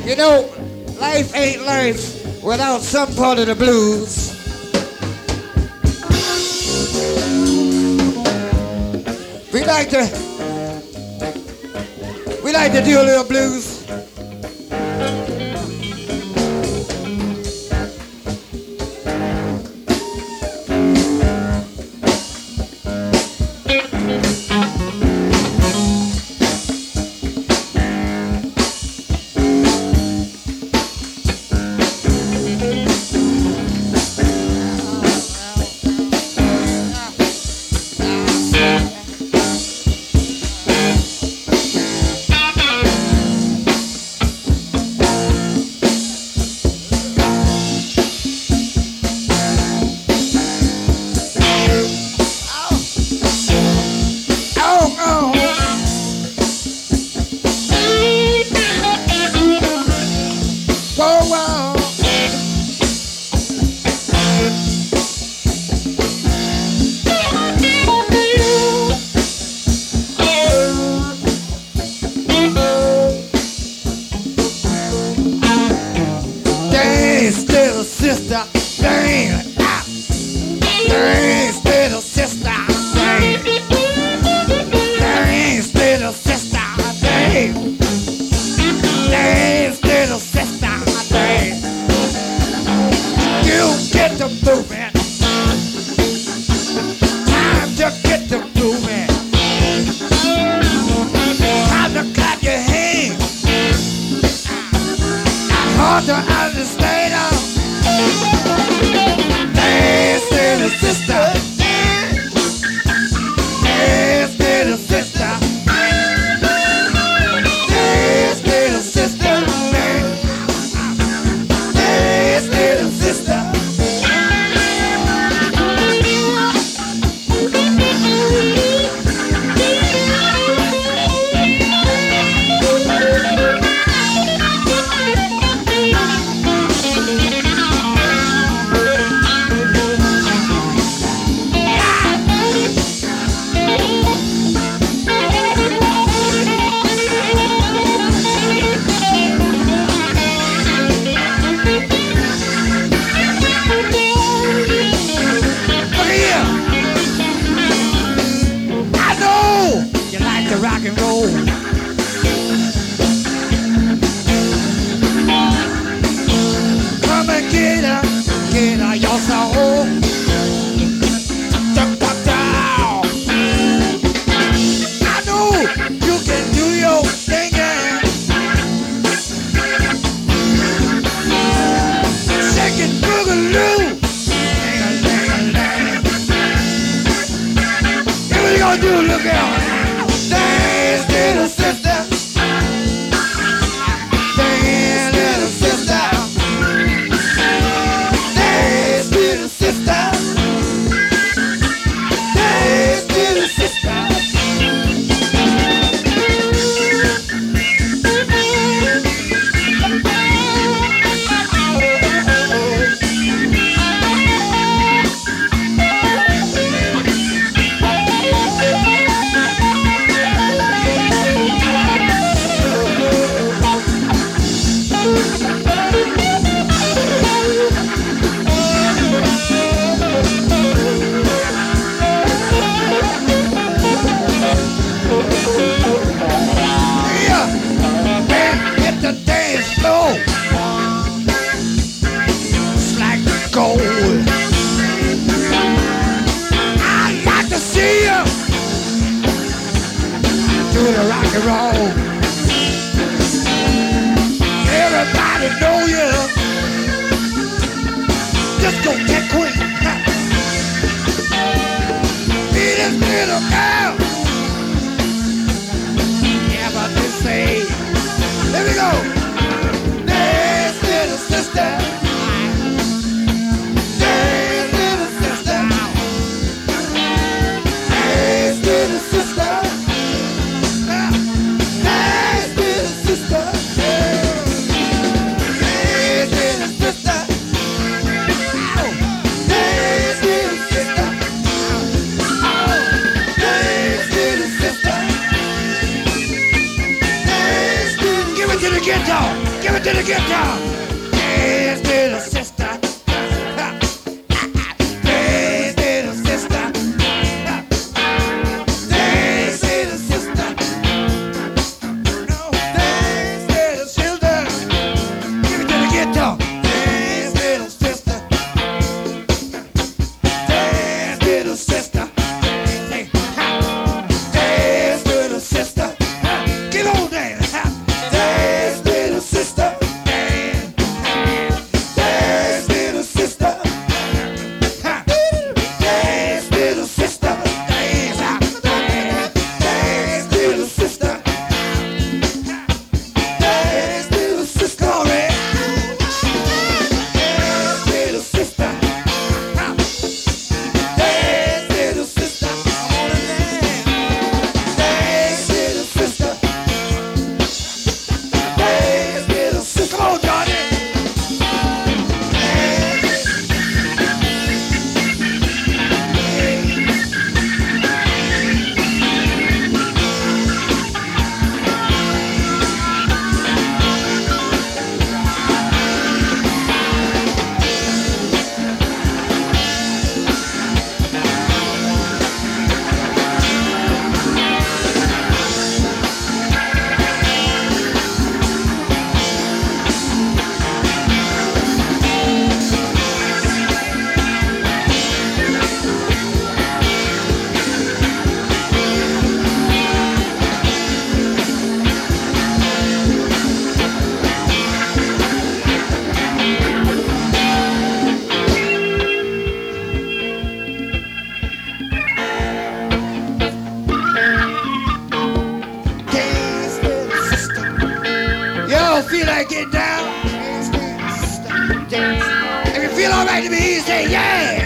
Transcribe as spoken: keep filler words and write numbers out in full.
You know, life ain't life without some part of the blues. We like to, we like to do a little blues. Give it to the guitar. Dance, little sister. Dance, little sister. Dance, little sister. No, dance, little sister. Give it to the guitar. Dance, little sister. Dance, little sister. Dance, little sister. Get on there. Dance, little sister. Dance. Dance, little sister. Dance, little sister. Dance. Dance, little sister. Dance, little sister. All right. Dance, little sister. Dance, little sister. I wanna dance. Dance, little sister. Dance, little sister. Come on, Johnny. Dance, little sister. Y'all feel like getting down? Dance, little sister. Dance. If you feel all right to me, say yeah.